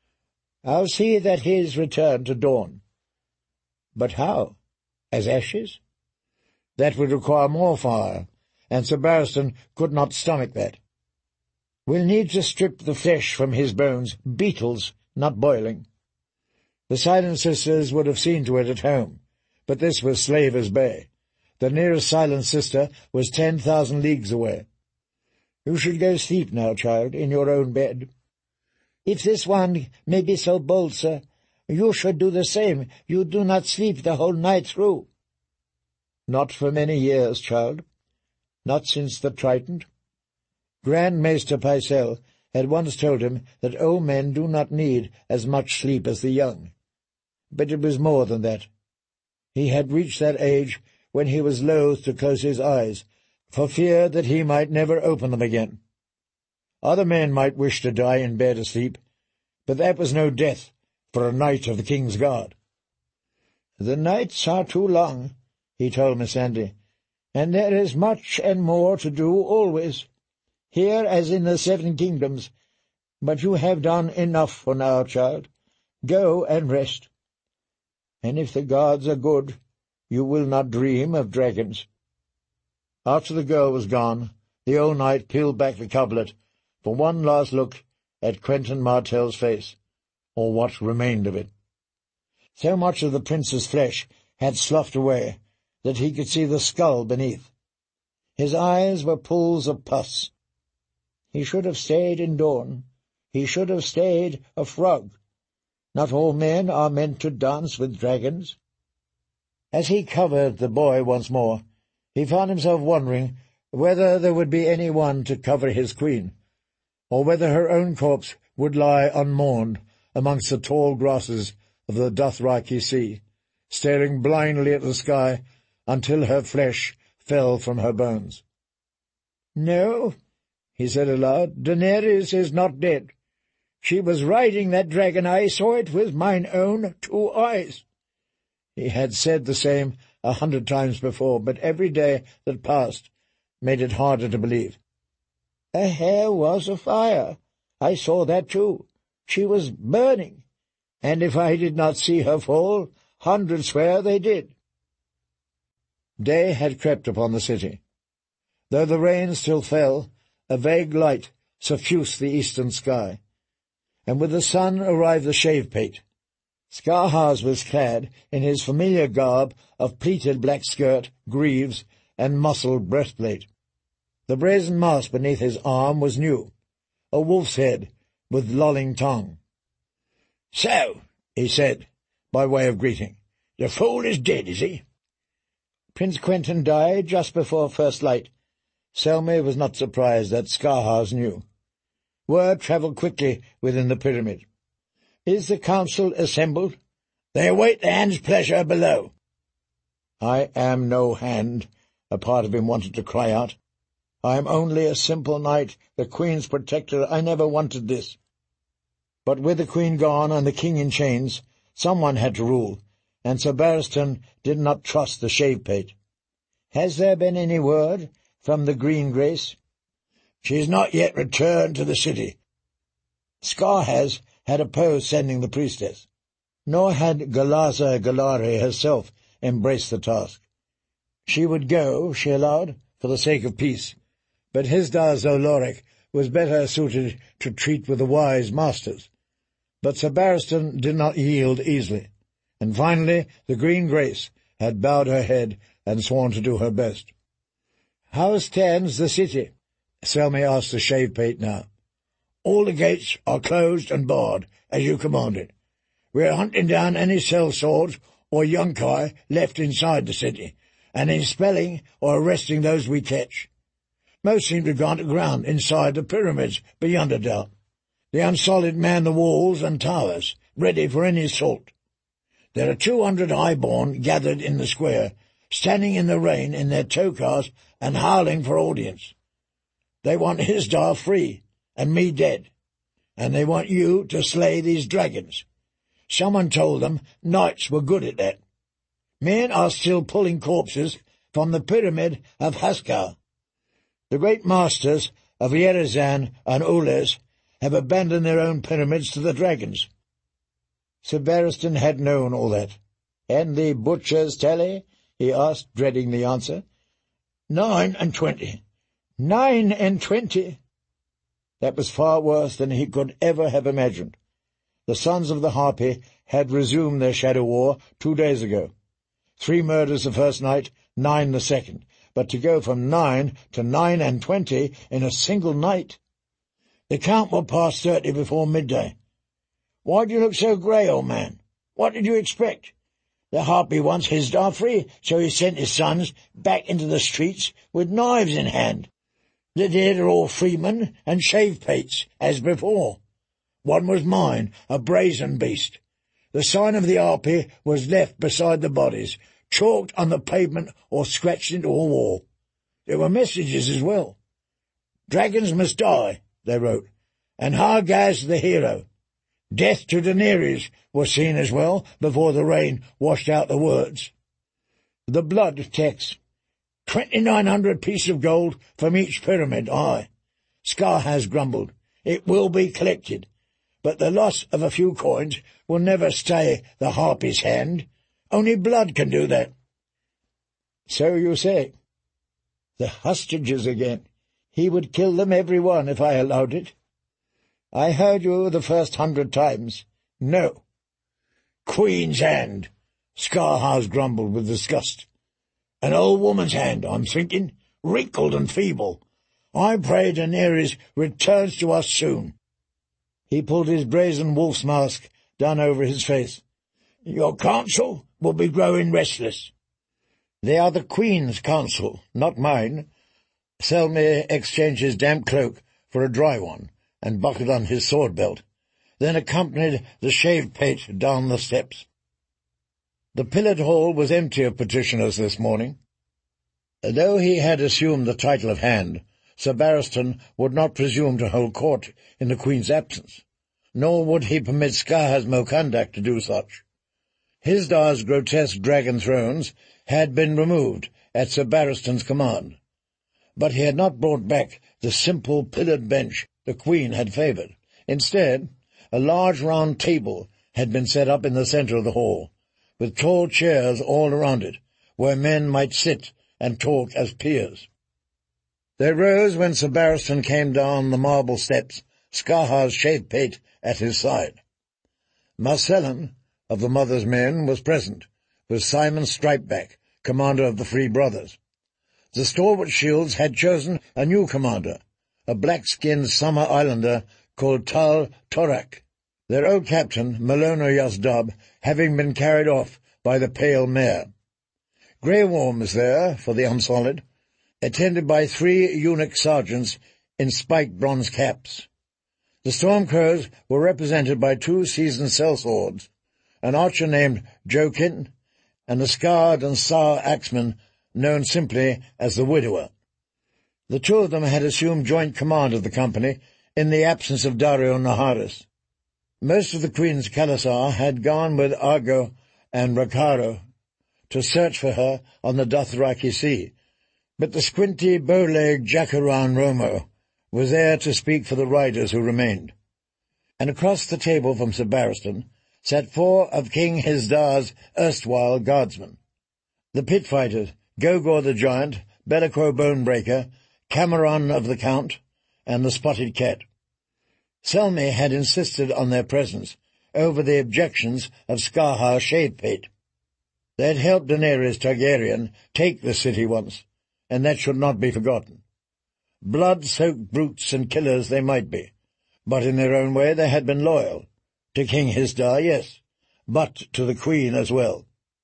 "I'll see that he is returned to Dawn." "But how? As ashes?" "That would require more fire, and Sir Barristan could not stomach that. We'll need to strip the flesh from his bones, beetles, not boiling." The Silent Sisters would have seen to it at home, but this was Slaver's Bay. The nearest Silent Sister was ten thousand leagues away. "You should go sleep now, child, in your own bed." "If this one may be so bold, sir, you should do the same. You do not sleep the whole night through." "Not for many years, child. Not since the Trident." Grand Maester Pycelle had once told him that old men do not need as much sleep as the young. But it was more than that. He had reached that age when he was loath to close his eyes, for fear that he might never open them again. Other men might wish to die in bed asleep, but that was no death for a knight of the King's Guard. "The nights are too long," he told Missandei, "and there is much and more to do always, here as in the Seven Kingdoms. But you have done enough for now, child. Go and rest. And if the gods are good, you will not dream of dragons." After the girl was gone, the old knight peeled back the coverlet for one last look at Quentyn Martell's face, or what remained of it. So much of the prince's flesh had sloughed away that he could see the skull beneath. His eyes were pools of pus. He should have stayed in Dawn. He should have stayed a frog. Not all men are meant to dance with dragons. As he covered the boy once more, he found himself wondering whether there would be any one to cover his queen, or whether her own corpse would lie unmourned amongst the tall grasses of the Dothraki Sea, staring blindly at the sky until her flesh fell from her bones. "No," he said aloud, "Daenerys is not dead. She was riding that dragon. I saw it with mine own two eyes." He had said the same a hundred times before, but every day that passed made it harder to believe. "Her hair was afire. I saw that too. She was burning, and if I did not see her fall, hundreds swear they did." Day had crept upon the city. Though the rain still fell, a vague light suffused the eastern sky, and with the sun arrived the shave-pate. Skahaz was clad in his familiar garb of pleated black skirt, greaves, and muscled breastplate. The brazen mask beneath his arm was new, a wolf's head with lolling tongue. "So," he said, by way of greeting, "the fool is dead, is he?" "Prince Quentin died just before first light." Selmy was not surprised that Skahaz knew. Word travelled quickly within the pyramid. "Is the council assembled?" "They await the hand's pleasure below." "I am no hand," a part of him wanted to cry out. "I am only a simple knight, the Queen's protector. I never wanted this." But with the Queen gone and the King in chains, someone had to rule, and Sir Barristan did not trust the shave-pate. "Has there been any word from the Green Grace?" "She has not yet returned to the city." Skahaz had opposed sending the priestess, nor had Galaza Galari herself embraced the task. She would go, she allowed, for the sake of peace, but Hisdar Zoloric was better suited to treat with the wise masters. But Sir Barristan did not yield easily, and finally the Green Grace had bowed her head and sworn to do her best. "How stands the city?" Selmy asked the shave-pate now. "All the gates are closed and barred, as you commanded. We are hunting down any sellswords or yunkai left inside the city, and expelling or arresting those we catch. Most seem to have gone to ground inside the pyramids, beyond a doubt. The unsullied man the walls and towers, ready for any assault. There are two hundred highborn gathered in the square, standing in the rain in their tow-cars and howling for audience. They want Hisdar free, and me dead, and they want you to slay these dragons. Someone told them knights were good at that. Men are still pulling corpses from the pyramid of Haskar. The great masters of Yerizan and Ules have abandoned their own pyramids to the dragons." Sir Barristan had known all that. "And the butcher's tally?" he asked, dreading the answer. Nine and twenty. Nine and twenty! That was far worse than he could ever have imagined. The Sons of the Harpy had resumed their shadow war two days ago. Three murders the first night, nine the second. But to go from nine to nine and twenty in a single night! The count will pass thirty before midday. Why do you look so grey, old man? What did you expect? The Harpy wants Hisdar free, so he sent his sons back into the streets with knives in hand. The dead are all freemen and shave-pates, as before. One was mine, a brazen beast. The sign of the Harpy was left beside the bodies, chalked on the pavement or scratched into a wall. There were messages as well. Dragons must die, they wrote, and Hargaz the hero. Death to Daenerys was seen as well, before the rain washed out the words. The blood text. Twenty-nine hundred pieces of gold from each pyramid, aye. Skahaz grumbled. It will be collected, but the loss of a few coins will never stay the Harpy's hand. Only blood can do that. So you say. The hostages again. He would kill them every one if I allowed it. I heard you the first hundred times. No. Queen's hand, Skahaz grumbled with disgust. An old woman's hand, I'm thinking, wrinkled and feeble. I pray Daenerys returns to us soon. He pulled his brazen wolf's mask down over his face. Your council will be growing restless. They are the Queen's council, not mine. Selmy exchanged his damp cloak for a dry one and buckled on his sword-belt, then accompanied the shave-pate down the steps. The pillared hall was empty of petitioners this morning. Though he had assumed the title of Hand, Sir Barristan would not presume to hold court in the Queen's absence, nor would he permit Skahaz Mokandak to do such. Hisdar's grotesque dragon thrones had been removed at Sir Barristan's command, but he had not brought back the simple pillared bench the Queen had favoured. Instead, a large round table had been set up in the centre of the hall, with tall chairs all around it, where men might sit and talk as peers. They rose when Sir Barristan came down the marble steps, Skarha's shade-pate at his side. Marcellin, of the Mother's Men, was present, with Simon Stripeback, commander of the Free Brothers. The stalwart Shields had chosen a new commander, a black-skinned summer islander called Tal Torak, their old captain, Malona Yazdab, having been carried off by the pale mare. Grey Worm was there for the unsolid, attended by three eunuch sergeants in spiked bronze caps. The Stormcrows were represented by two seasoned sellswords, an archer named Jokin, and a scarred and sour axeman known simply as the Widower. The two of them had assumed joint command of the company in the absence of Dario Naharis. Most of the Queen's Khalasar had gone with Argo and Rakaro to search for her on the Dothraki Sea, but the squinty, bow-legged Jackaran Romo was there to speak for the riders who remained. And across the table from Sir Barristan sat four of King Hizdar's erstwhile guardsmen. The pit-fighters, Gogor the Giant, Be'lakor Bonebreaker, Cameron of the Count, and the Spotted Cat. Selmy had insisted on their presence over the objections of Skarha Shadepate. They had helped Daenerys Targaryen take the city once, and that should not be forgotten. Blood-soaked brutes and killers they might be, but in their own way they had been loyal. To King Hizdar, yes, but to the Queen as well.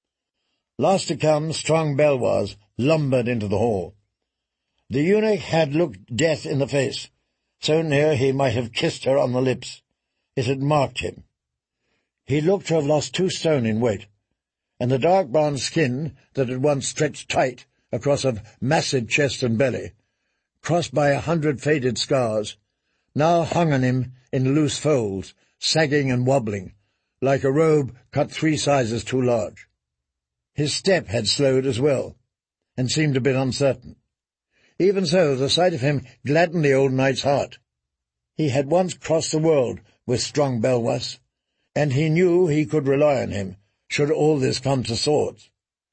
Last to come, strong Belwaz lumbered into the hall. The eunuch had looked death in the face, so near he might have kissed her on the lips. It had marked him. He looked to have lost two stone in weight, and the dark brown skin that had once stretched tight across a massive chest and belly, crossed by a hundred faded scars, now hung on him in loose folds, sagging and wobbling, like a robe cut three sizes too large. His step had slowed as well, and seemed a bit uncertain. Even so, the sight of him gladdened the old knight's heart. He had once crossed the world with strong Belwas, and he knew he could rely on him, should all this come to swords.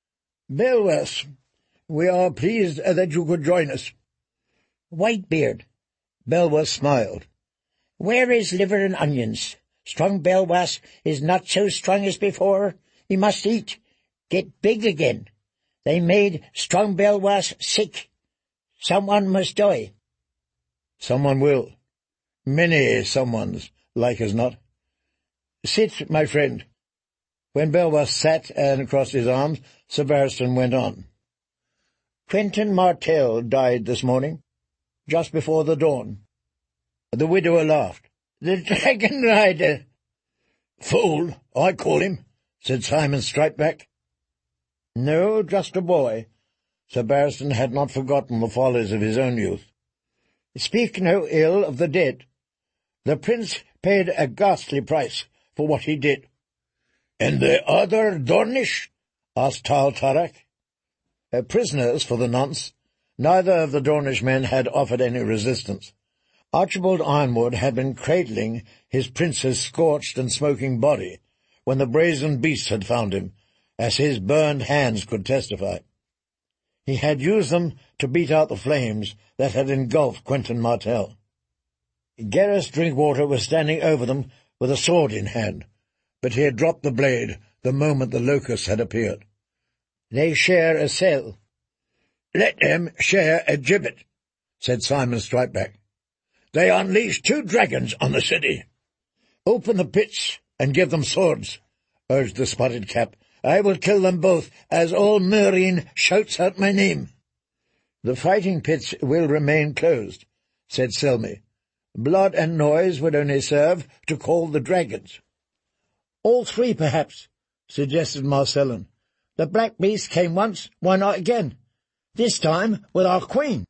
"Belwas, we are pleased that you could join us." "Whitebeard." Belwas smiled. "Where is liver and onions? Strong Belwas is not so strong as before. He must eat, get big again. They made strong Belwas sick. Someone must die." "Someone will. Many someones, like as not. Sit, my friend." When Belwas sat and crossed his arms, Sir Barristan went on. "Quentyn Martell died this morning, just before the dawn." The widower laughed. "The Dragon Rider." "Fool, I call him," said Simon Stripeback. "No, just a boy." Sir Barristan had not forgotten the follies of his own youth. "Speak no ill of the dead. The prince paid a ghastly price for what he did." "And the other Dornish?" asked Tal Torak. Uh, prisoners for the nonce. Neither of the Dornish men had offered any resistance. Archibald Ironwood had been cradling his prince's scorched and smoking body when the brazen beasts had found him, as his burned hands could testify. He had used them to beat out the flames that had engulfed Quentyn Martell. Gareth Drinkwater was standing over them with a sword in hand, but he had dropped the blade the moment the locusts had appeared. "They share a cell." "Let them share a gibbet," said Simon Stripeback. "They unleashed two dragons on the city." "Open the pits and give them swords," urged the Spotted Cap. "I will kill them both as all Meereen shouts out my name." "The fighting pits will remain closed," said Selmy. "Blood and noise would only serve to call the dragons." "All three, perhaps," suggested Marcellin. "The Black Beast came once, why not again? This time with our queen."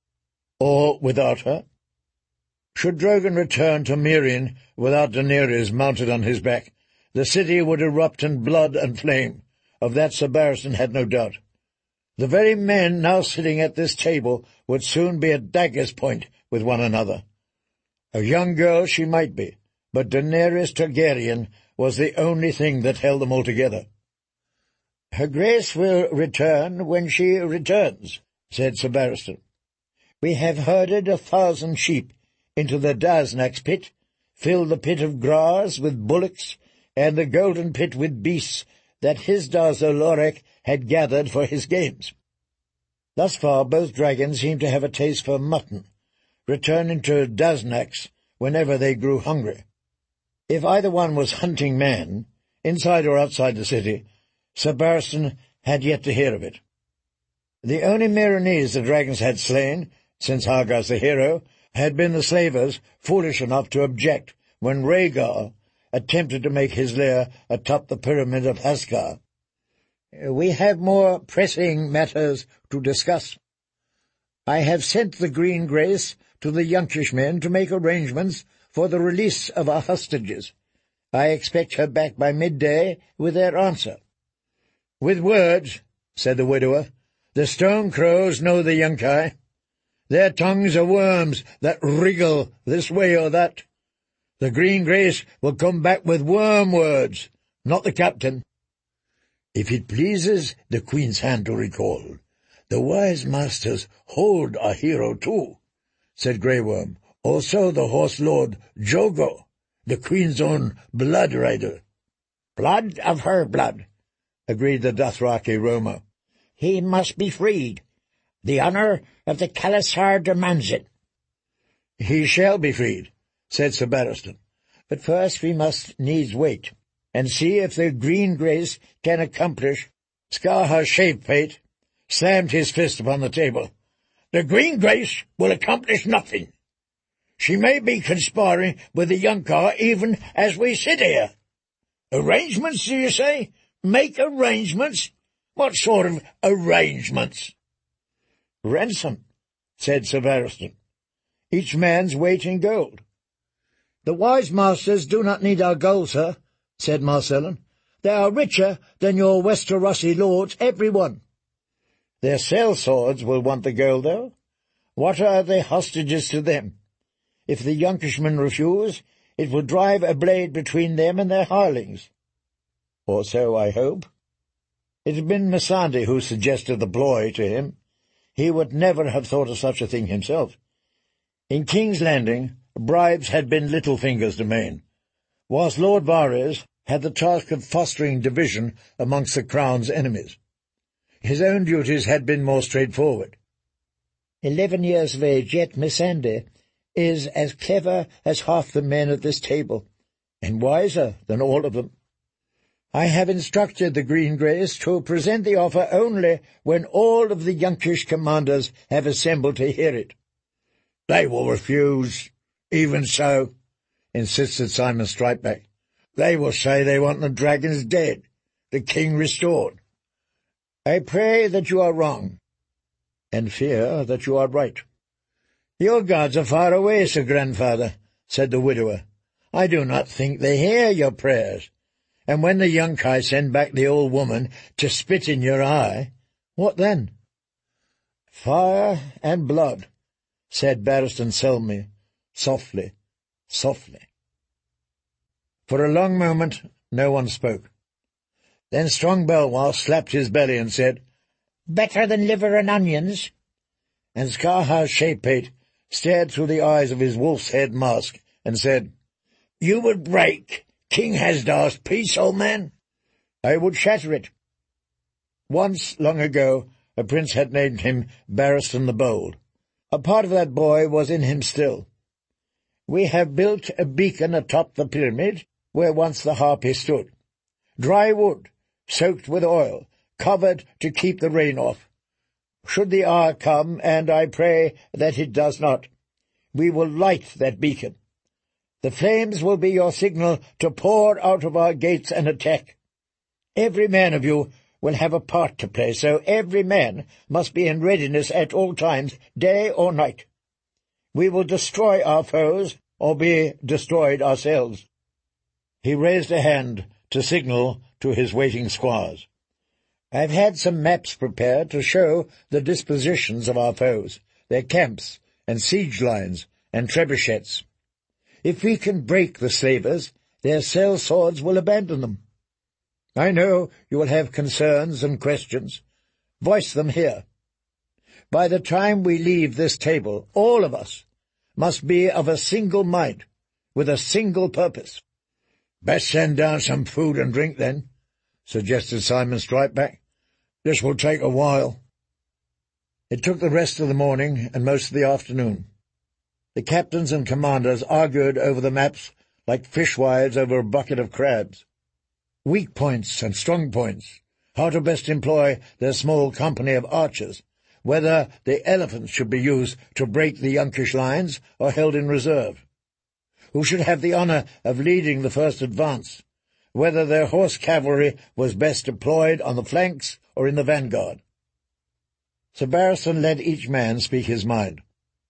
"Or without her. Should Drogon return to Meereen without Daenerys mounted on his back, the city would erupt in blood and flame. Of that Sir Barristan had no doubt. The very men now sitting at this table would soon be at dagger's point with one another. A young girl she might be, but Daenerys Targaryen was the only thing that held them all together. "Her Grace will return when she returns," said Sir Barristan. We have herded a thousand sheep into the Daznak's pit, filled the pit of grass with bullocks, and the golden pit with beasts that Hisdar Zolorek had gathered for his games. Thus far both dragons seemed to have a taste for mutton, returning to Daznak's whenever they grew hungry. If either one was hunting man, inside or outside the city, Sir Barristan had yet to hear of it. The only Meereenese the dragons had slain, since Hargaz the hero, had been the slavers foolish enough to object when Rhaegar attempted to make his lair atop the pyramid of Hasgar. We have more pressing matters to discuss. I have sent the Green Grace to the Yunkish men to make arrangements for the release of our hostages. I expect her back by midday with their answer. With words, said the widower, the stone crows know the Yunkai. Their tongues are worms that wriggle this way or that. The Green Grace will come back with worm words, not the captain. If it pleases the Queen's hand to recall, the wise masters hold our hero too, said Grey Worm. Also the horse-lord Jogo, the Queen's own blood rider. Blood of her blood, agreed the Dothraki Roma. He must be freed. The honour of the Khalasar demands it. He shall be freed, said Sir Barristan. But first we must needs wait, and see if the Green Grace can accomplish. Skarha Shavepate slammed his fist upon the table. The Green Grace will accomplish nothing. She may be conspiring with the Yunkai even as we sit here. Arrangements, do you say? Make arrangements? What sort of arrangements? Ransom, said Sir Barristan. Each man's weight in gold. The wise masters do not need our gold, sir, said Marcellin. They are richer than your Westerosi lords, every one. Their sellswords will want the gold, though. What are the hostages to them? If the Yunkishmen refuse, it will drive a blade between them and their hirelings. Or so I hope. It had been Missandei who suggested the ploy to him. He would never have thought of such a thing himself. In King's Landing, bribes had been Littlefinger's domain, whilst Lord Varys had the task of fostering division amongst the Crown's enemies. His own duties had been more straightforward. Eleven years of age, yet Missandei is as clever as half the men at this table, and wiser than all of them. I have instructed the Green Grace to present the offer only when all of the Yunkish commanders have assembled to hear it. They will refuse, even so, insisted Simon Stripeback. They will say they want the dragons dead, the king restored. I pray that you are wrong, and fear that you are right. Your gods are far away, Sir Grandfather, said the widower. I do not think they hear your prayers. And when the Yunkai send back the old woman to spit in your eye, what then? Fire and blood, said Barristan Selmy, softly, softly. For a long moment no one spoke. Then Strong Belwar slapped his belly and said, Better than liver and onions. And Skarha Shavepate stared through the eyes of his wolf's head mask and said, You would break King Hasdar's peace, old man? I would shatter it. Once, long ago, a prince had named him Barristan the Bold. A part of that boy was in him still. We have built a beacon atop the pyramid where once the harpy stood. Dry wood, soaked with oil, covered to keep the rain off. Should the hour come, and I pray that it does not, we will light that beacon. The flames will be your signal to pour out of our gates and attack. Every man of you will have a part to play, so every man must be in readiness at all times, day or night. We will destroy our foes, or be destroyed ourselves. He raised a hand to signal to his waiting squires. I've had some maps prepared to show the dispositions of our foes, their camps and siege lines and trebuchets. If we can break the slavers, their sellswords will abandon them. I know you will have concerns and questions. Voice them here. By the time we leave this table, all of us must be of a single mind, with a single purpose." "Best send down some food and drink, then," suggested Simon Stripeback. "This will take a while." It took the rest of the morning and most of the afternoon. The captains and commanders argued over the maps like fishwives over a bucket of crabs. Weak points and strong points, how to best employ their small company of archers, whether the elephants should be used to break the Yunkish lines or held in reserve, who should have the honour of leading the first advance, whether their horse cavalry was best deployed on the flanks or in the vanguard. Sir Barristan let each man speak his mind.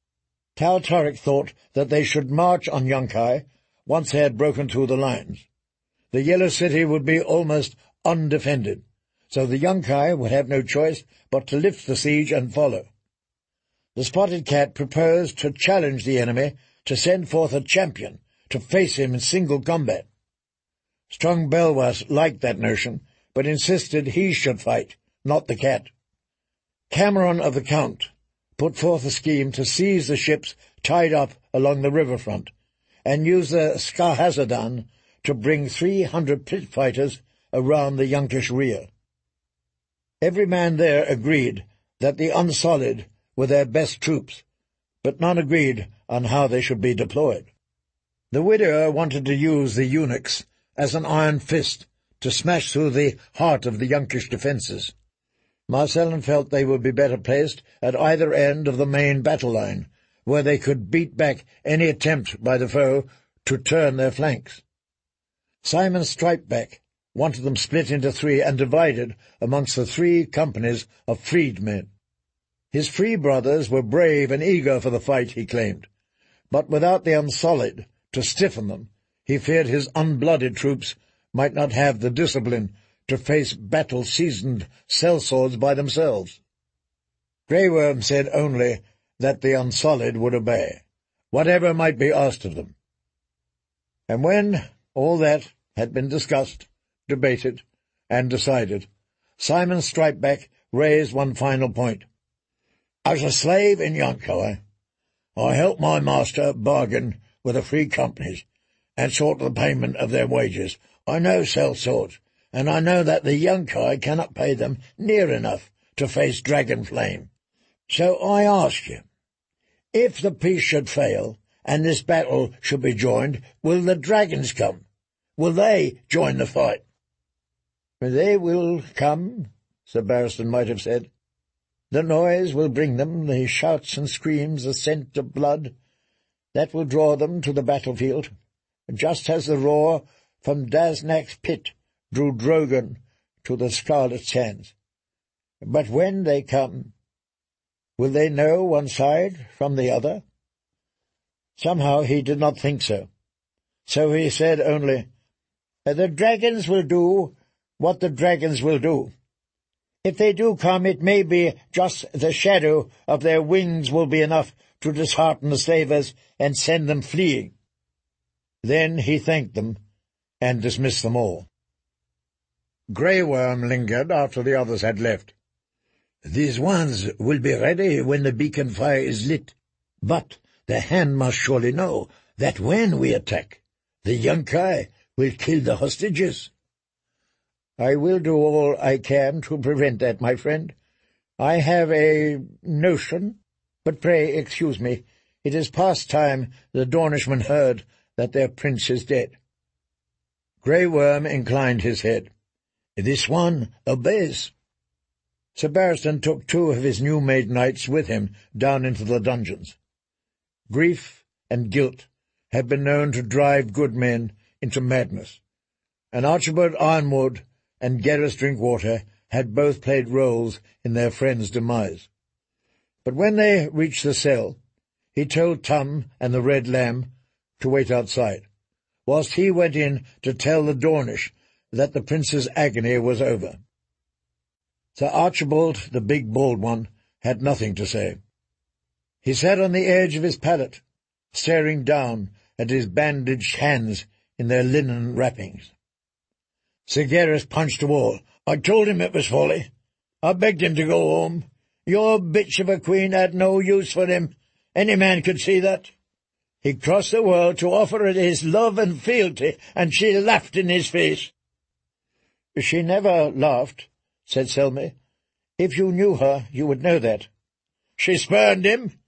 Tal Torrik thought that they should march on Yunkai once they had broken through the lines. The Yellow City would be almost undefended, so the Yunkai would have no choice but to lift the siege and follow. The Spotted Cat proposed to challenge the enemy to send forth a champion to face him in single combat. Strong Belwas liked that notion, but insisted he should fight, not the cat. Cameron of the Count put forth a scheme to seize the ships tied up along the riverfront, and use the Skahazadhan to bring three hundred pit fighters around the Yunkish rear. Every man there agreed that the Unsolid were their best troops, but none agreed on how they should be deployed. The widower wanted to use the eunuchs as an iron fist to smash through the heart of the Yunkish defences. Marcellin felt they would be better placed at either end of the main battle line, where they could beat back any attempt by the foe to turn their flanks. Simon Stripeback wanted them split into three and divided amongst the three companies of freedmen. His free brothers were brave and eager for the fight, he claimed, but without the Unsolid to stiffen them, he feared his unblooded troops might not have the discipline to face battle-seasoned sellswords by themselves. Grey Worm said only that the Unsolid would obey, whatever might be asked of them. And when all that had been discussed, debated, and decided, Simon Stripeback raised one final point. "As a slave in Yunkai, I helped my master bargain with the free companies and sought the payment of their wages. I know sellswords, and I know that the Yunkai cannot pay them near enough to face Dragon Flame. So I ask you, if the peace should fail, and this battle should be joined, will the dragons come? Will they join the fight?" "They will come," Sir Barristan might have said. "The noise will bring them, the shouts and screams, the scent of blood. That will draw them to the battlefield, just as the roar from Daznak's pit drew Drogon to the Scarlet Sands. But when they come, will they know one side from the other?" Somehow he did not think so. So he said only, "The dragons will do what the dragons will do. If they do come, it may be just the shadow of their wings will be enough to dishearten the slavers and send them fleeing." Then he thanked them and dismissed them all. Grey Worm lingered after the others had left. "These ones will be ready when the beacon fire is lit, but the hand must surely know that when we attack, the Yunkai will kill the hostages." "I will do all I can to prevent that, my friend. I have a notion, but pray excuse me. It is past time the Dornishmen heard that their prince is dead." Grey Worm inclined his head. "This one obeys." Sir Barristan took two of his new-made knights with him down into the dungeons. Grief and guilt have been known to drive good men into madness, and Archibald Ironwood and Gareth Drinkwater had both played roles in their friend's demise. But when they reached the cell, he told Tum and the Red Lamb to wait outside, whilst he went in to tell the Dornish that the prince's agony was over. Sir Archibald, the big bald one, had nothing to say. He sat on the edge of his pallet, staring down at his bandaged hands in their linen wrappings. Sir Gareth punched a wall. "I told him it was folly. I begged him to go home. Your bitch of a queen had no use for him. Any man could see that. He crossed the world to offer her his love and fealty, and she laughed in his face." "She never laughed," said Selmy. "If you knew her, you would know that." "She spurned him.